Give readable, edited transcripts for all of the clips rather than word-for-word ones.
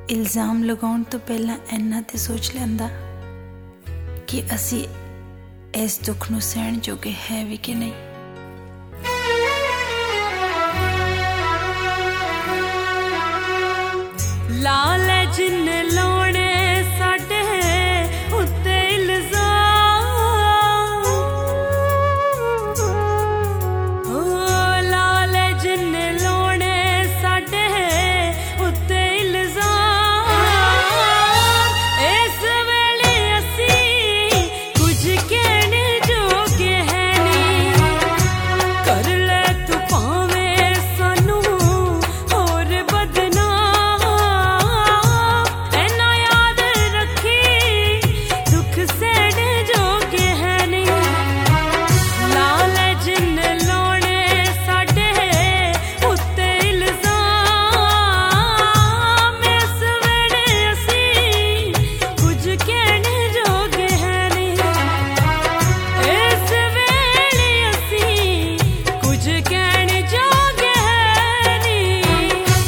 इल्ज़ाम लगाउण तो पहला इन्ना ते सोच लैंदा कि असी इस दुख नूं सहण जोगे है भी कि नहीं। लाल जिन्ने लाने साडे उत्ते इल्ज़ाम, ओ लाल जिन्ने लाने साडे उत्ते इल्ज़ाम। इस वेले असी कुछ कहने जोगे है नहीं, कर ले तू भावें सानू होर बदनाम। ऐना याद रखी दुख सहने जोगे है नहीं, लाल जिन्न लाने साडे उत्ते इल्ज़ाम। इस वेले असी कुछ कहने जोगे है नहीं, इस वेले असी कुछ कहने जोगे है नहीं।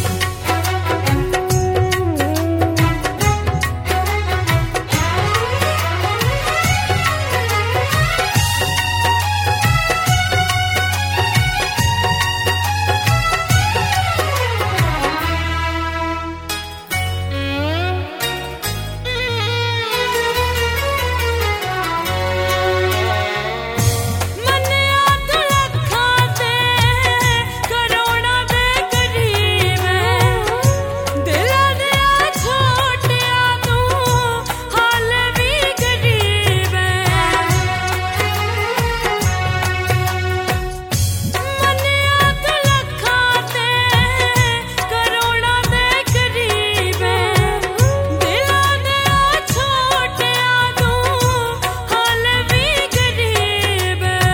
मन्निया तू लखां ते करोड़ां दे करीब है, दिलां दिया छोटिया तू हाल भी गरीब है। मन्निया तू लखां ते करोड़ां दे करीब है, दिलां दिया छोटिया तू हाल भी गरीब है।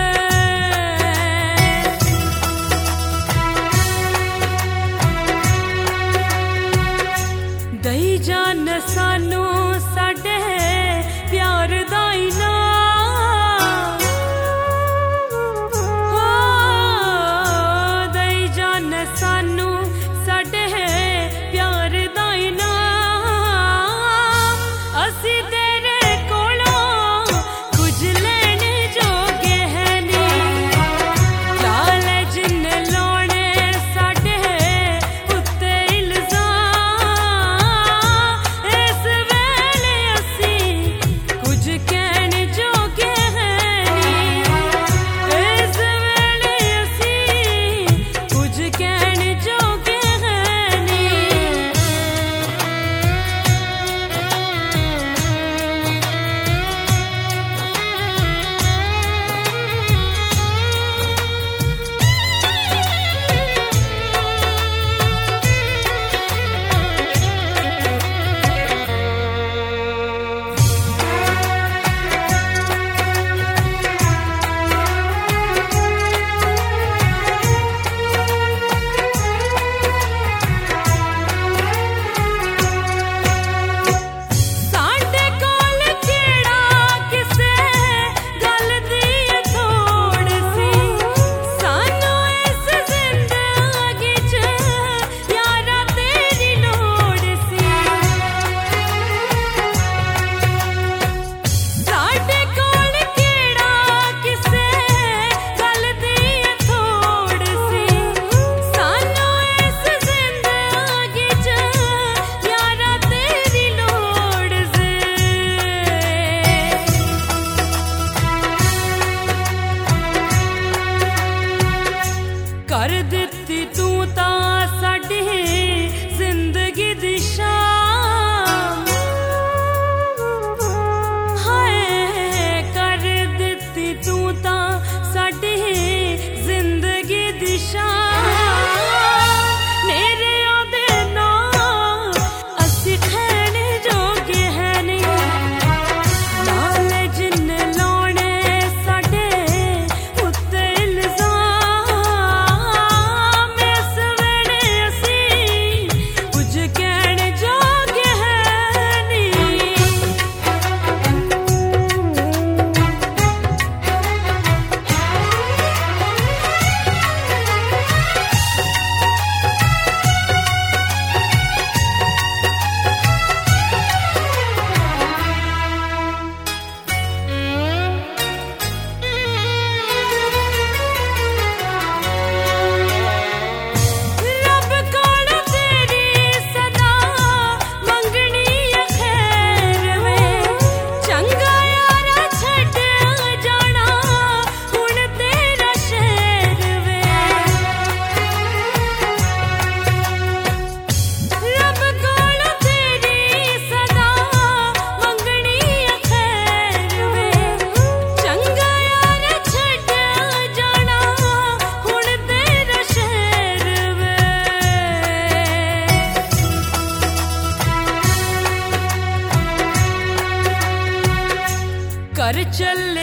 दई जान सानू साडे प्यार दा इनाम, हो दई जान सानू साडे प्यार दा इनाम। असी तेरे कोलों कुछ लेने जोगे है नहीं, लाल जिन्न लाने साडे उत्ते इल्ज़ाम। इस घर चल